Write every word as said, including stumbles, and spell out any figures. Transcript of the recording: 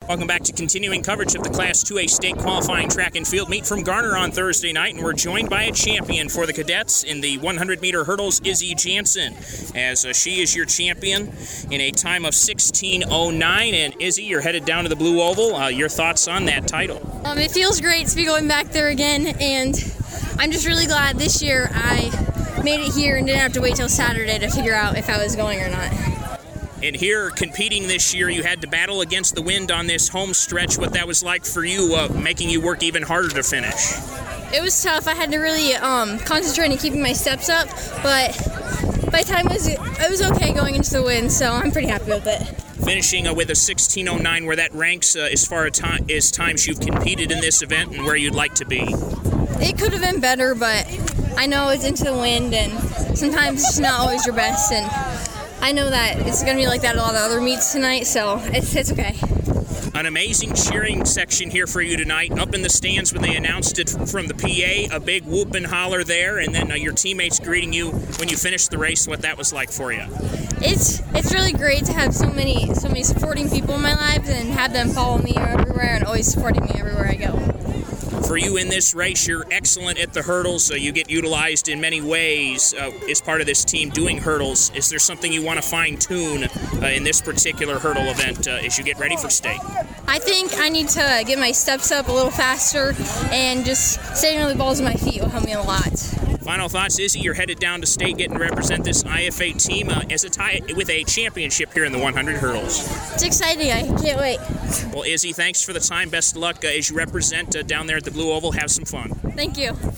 Welcome back to continuing coverage of the Class two A state qualifying track and field meet from Garner on Thursday night, and we're joined by a champion for the cadets in the one hundred meter hurdles, Izzy Jansen, as uh, she is your champion in a time of sixteen oh nine. And Izzy, you're headed down to the Blue Oval. Uh, your thoughts on that title? Um, it feels great to be going back there again, and I'm just really glad this year I made it here and didn't have to wait till Saturday to figure out if I was going or not. And here, competing this year, you had to battle against the wind on this home stretch. What that was like for you, uh, making you work even harder to finish? It was tough. I had to really um, concentrate on keeping my steps up, but by the time it was, it was okay going into the wind, so I'm pretty happy with it. Finishing uh, with a sixteen oh nine, where that ranks uh, as far as, time, as times you've competed in this event and where you'd like to be? It could have been better, but I know it's into the wind, and sometimes it's not always your best, and I know that it's going to be like that at a lot of other meets tonight, so it's, it's okay. An amazing cheering section here for you tonight. Up in the stands when they announced it from the P A, a big whoop and holler there, and then uh, your teammates greeting you when you finished the race, what that was like for you. It's it's really great to have so many so many supporting people in my life and have them follow me everywhere and always supporting me everywhere I go. For you in this race, you're excellent at the hurdles, so you get utilized in many ways uh, as part of this team doing hurdles. Is there something you want to fine-tune uh, in this particular hurdle event uh, as you get ready for state? I think I need to get my steps up a little faster, and just staying on the balls of my feet will help me a lot. Final thoughts, Izzy, you're headed down to state getting to represent this I F A team uh, as a tie with a championship here in the one hundred hurdles. It's exciting. I can't wait. Well, Izzy, thanks for the time. Best of luck uh, as you represent uh, down there at the Blue Oval. Have some fun. Thank you.